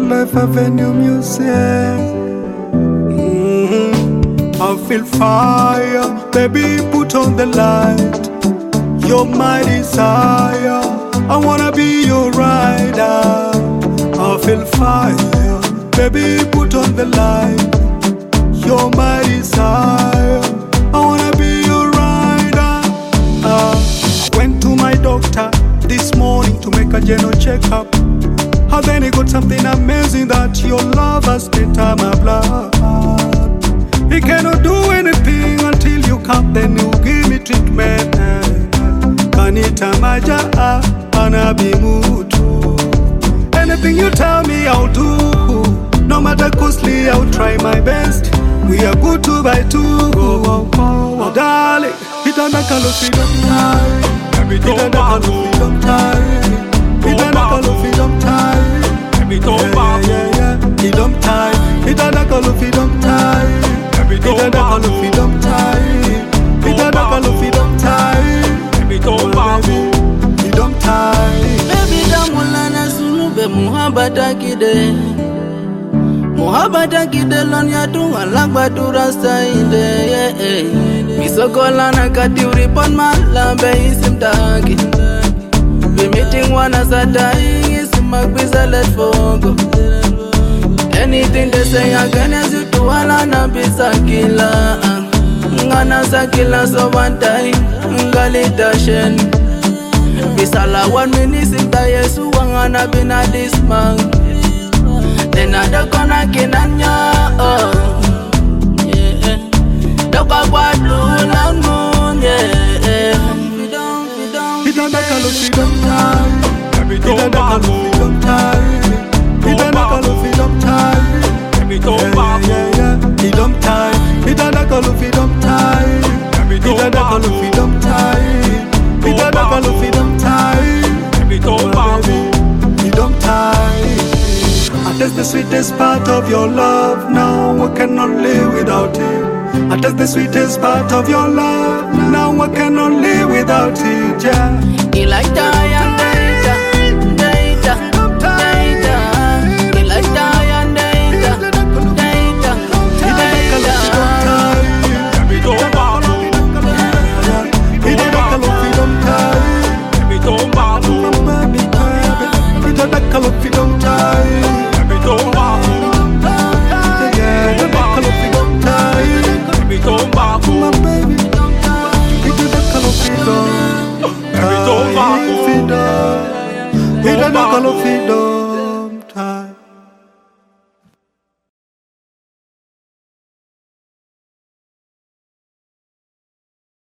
Life Avenue Music. I feel fire, baby, put on the light. You're my desire, I wanna be your rider. I feel fire, baby, put on the light. You're my desire, I wanna be your rider. I went to my doctor this morning to make a general checkup. And then he got something amazing that your love has entered my blood. He cannot do anything until you come, then you give me treatment. Kanita maja anabi mutu. Anything you tell me I'll do. No matter costly, I'll try my best. We are good two by two. Oh, darling, hit on the color freedom time. Hit on the color freedom time. Hit on the color freedom time. Freedom time. Hit on the color freedom time. Hit on the color freedom time. Hit on the color freedom time. Freedom time. Baby, damulana sunube muhabata kide. Muhabata kide lonya tunga lagbatura saide. Misokola na kati uripon malambe isimtaki. We meeting wana satai isimagbiza let fogo. Anything they say against you to wala na bisa kila. Ngana sa kila so one time ngali dashen. Bisala 1 minute simta Yesu wangana bina this man. Then adakona kinanya Doka kwa blue lang moon. Hit on the color freedom time. Hit on the color freedom time. Hit on the color freedom time. Freedom time. Hit on the color freedom time. Hit on the color freedom time. Hit on the color freedom time. Freedom time. And that's the sweetest part of your love. Now I cannot live without it. And that's the sweetest part of your love. Now I cannot live without it. Yeah. Ilaita ya daita, daita, daita. Ilaita ya daita, daita, daita. Freedom time.